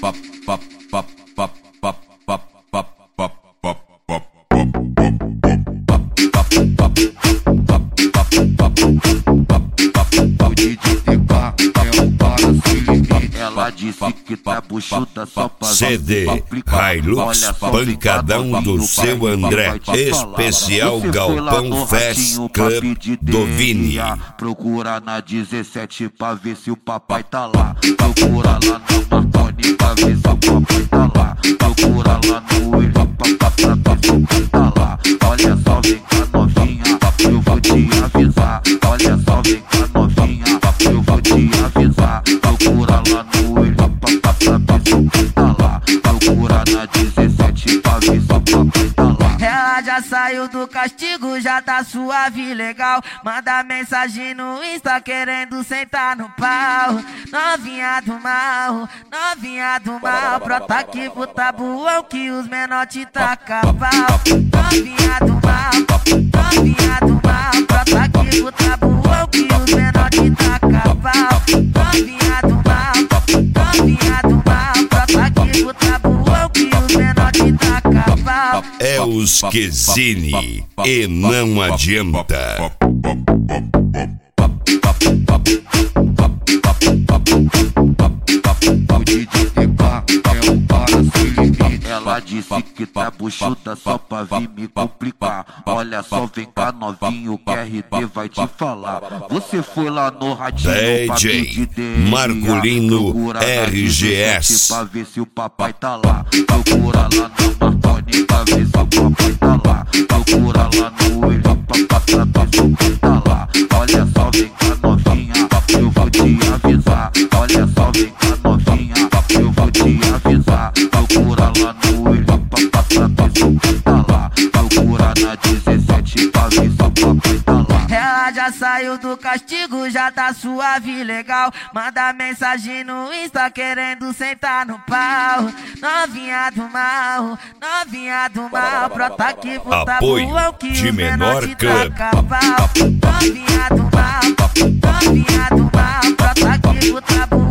Ela disse que tá buchuda só pra CD Hilux Pancadão do Seu André, especial Galpão Fest Club do Vini. Procura na 17 pra ver se o papai tá lá. Procura lá na Marconi pra ver se o papai tá lá. Procura lá no William pra ver se o papai tá lá. Olha só, vem cá novinha, eu vou te avisar. Olha só, vem cá novinha, eu vou te avisar. Procura lá no William pra ver se o papai tá lá. Procura na 17 pra ver se o papai tá lá. Ela já saiu do castigo, já tá suave, legal. Manda mensagem no Insta querendo sentar no pau. Novinha do mal, brota aqui pro tabuão que os menor te taca pau. Novinha do mal, brota aqui pro tabuão que os menor te taca pau. Novinha do mal, brota aqui pro tabuão que os menor te taca pau. É os Quezine e não adianta. Ela disse que tá buchuda só pra vir me complicar. Olha só, vem cá novinho, que RD vai te falar. Você foi lá no radinho pra DJ pedir Marcolino RGS pra ver se o papai tá lá. Procura lá na Marconi pra ver se o papai tá lá. Procura lá no William pra ver se o papai tá lá. Olha só, vem cá novinha, eu vou te avisar. Olha só, vem cá novinha, eu vou te avisar. Procura lá no William pra ver se o papai tá lá. Procura na 17 pra ver se o papai tá lá. Ela já saiu do castigo, já tá suave, legal. Manda mensagem no Insta querendo sentar no pau. Novinha do mal, brota aqui pro Apoio tabuão que de os menor menor te club. taca pau. Novinha do mal, brota aqui pro tabuão.